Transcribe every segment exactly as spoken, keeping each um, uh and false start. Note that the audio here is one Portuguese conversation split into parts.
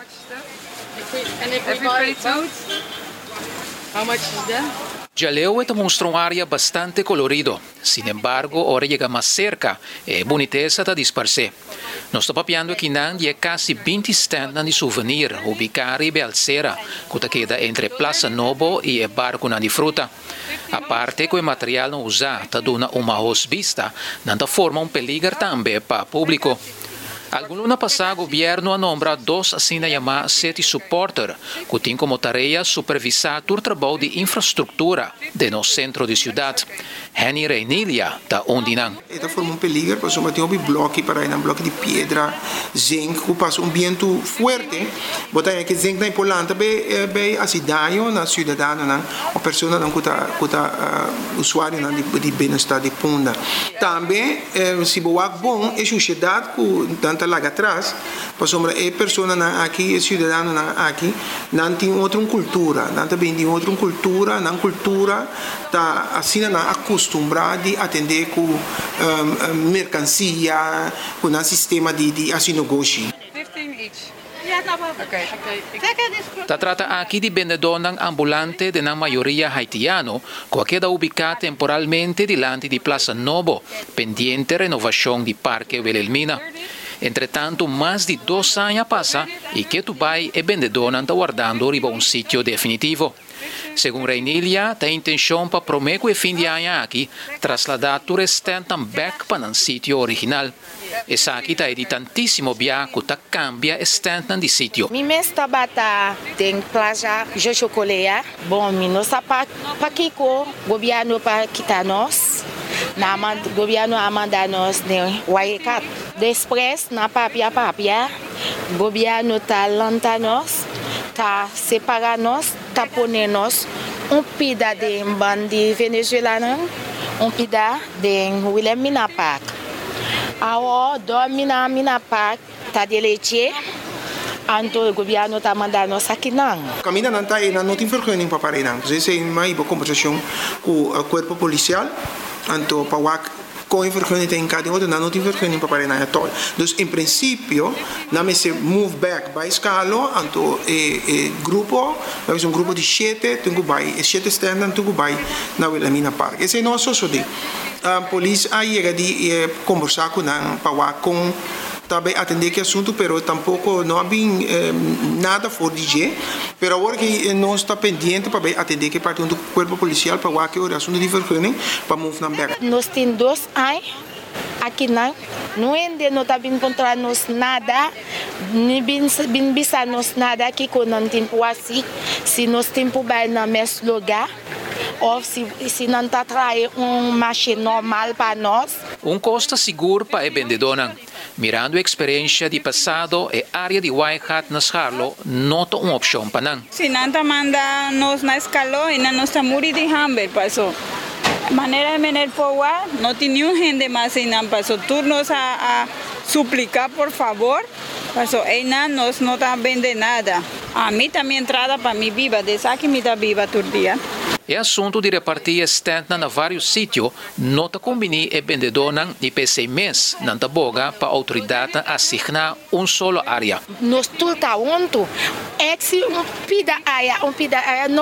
And if we buy boats, how much is that? Jaleo te mostra uma área bastante colorido. Sin embargo, ahora llega más cerca e boniteza está disparse. Nós estamos papiando aqui na é quase vinte stands de souvenir ubicados em Belcera, que queda entre Plaza Novo e o barco de fruta. A parte que o material não usado está dando uma vista, não forma um peligro também para o público. Algum ano passado, o governo nombra dois assim chamados City Supporter, que tem como tarefa supervisar o trabalho de infraestrutura de nosso centro de cidade. Henny Reinilha da Ondinan. Esta forma um peligro, porque tem um bloco para ir um bloco de pedra, zinc, que passa um vento forte. Botar aqui zinc na importante bem bem a cidade, na cidadão, na a pessoa não que está que está usuário na de de bem-estar de punda. Também se boa bom é sociedade que lá atrás, por sombra é pessoa na aqui, é cidadão na aqui, não tem outra cultura, não também tem outra cultura, não cultura tá assim na acostumbrada de atender com um, mercancia, com um sistema de de assim negócio. Se trata aqui de vendedor ambulante de na maioria haitiano, que queda ubicado temporalmente diante de Plaza Novo, pendiente renovação de Parque Wilhelmina. Entretanto, mais de dois anos passam e que tu vai e vendedor não está guardando riba um sítio definitivo. Segundo Reinilha, tem intenção para prometer que fim de ano aqui, trasladar o restante back para um sítio original. Essa aqui está de tantíssimo viaje que cambia o stand de sítio. Mi mesta bata tem plaja Jochocolea. Bom, mi não está para Kiko, governo para quitar nós. Na governo amanda nós ne Waikat. Depois na papia papia, governo tá lanta nós, tá separa nós, tá pone nós um pida de bandi venezuelano, um pida de Wilhelmina Park. Agora dorme na Mina Park, tá de leite. Anto o governo está mandando nós aqui não. Caminha não está aí, não tem vergonha para parar não. Essa é uma conversação com o corpo policial, anto para com vergonha tem cada outro, não tem vergonha para parar na todo. Então, em princípio, não se move back by escala, anto e grupo, é um grupo de sete, tem que vai, sete stand, tem que vai na Wilhelmina Park. Esse é nosso solução. A polícia aí chega de conversar com não para com também atender que assunto, pero tampouco não há bem eh, nada fora de G, pero agora que nós está pendente para atender que parte do corpo policial para que o assunto de vergonha para move na back. Nós tem dois anos aqui não, não ainda não está bem encontrar nós nada, nem bem bem bisa nós nada aqui com não tempo assim, se nós tempo vai na mesmo lugar. Ou se, se não está trazendo um machine normal para nós. Um custo seguro para o vendedor. Mirando a experiência de passado, a área de Waikat na Harlow não é uma opção para nós. Se não está mandando nós na escala, não está morrendo de hambre, passou. Maneira de vender por lá, não tem nenhum gente mais e não passou. Turnos a, a suplicar, por favor, passou. E não, nós não está vendendo nada. A mim também entrada para mim viva, desde aqui me está viva todo dia. É assunto de repartir stand na vários sítios, não está combinando e vendedor de P C mês, não está boga para a autoridade assignar uma só área. Nós tudo está junto, é que se um pida área, um pida área, não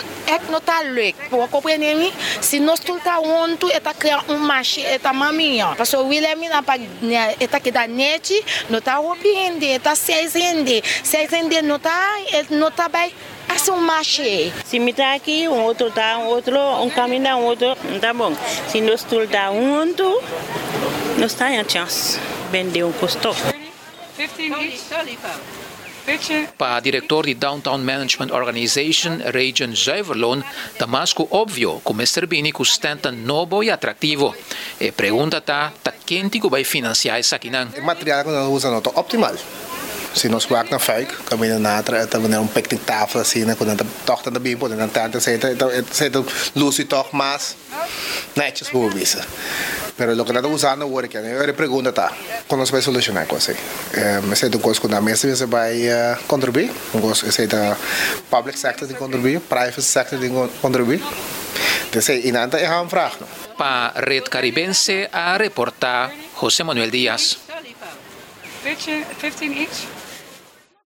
está louco, por compreender? Se nós tudo está junto, está criando um machine, está maminha. Porque o Wilhelmina está aqui da net, não está roubando, está seisende, seisende não está, não está bem. É um machê. Se me está aqui, um outro está, um outro, um caminho, um outro, tá bom. Se nós todos está junto, nós temos a chance de vender um custo. Para o diretor de Downtown Management Organization, Region Zuiverloon, está mais que óbvio que o mister Bini sustenta novo e atrativo. E pergunta está, tá quem que vai financiar isso aqui não? O material que nós usamos é optimal. Se nós werken naar vijf, kan je na een picknicktafel zien, dan toch dan de bibel en dan taart zitten, zitten Lucy toch mas netjes voorwissen. Pero lo que nós usando agora que eu lhe pergunto tá, como nós vai solucionar com isso? Me sei do coisa que na mesa você vai contribuir, um coisa sei da public sector de contribuir, private sector de contribuir. Então sei inanta é uma vraag. Para a Rede Caribense a reportar José Manuel Díaz. fifteen each?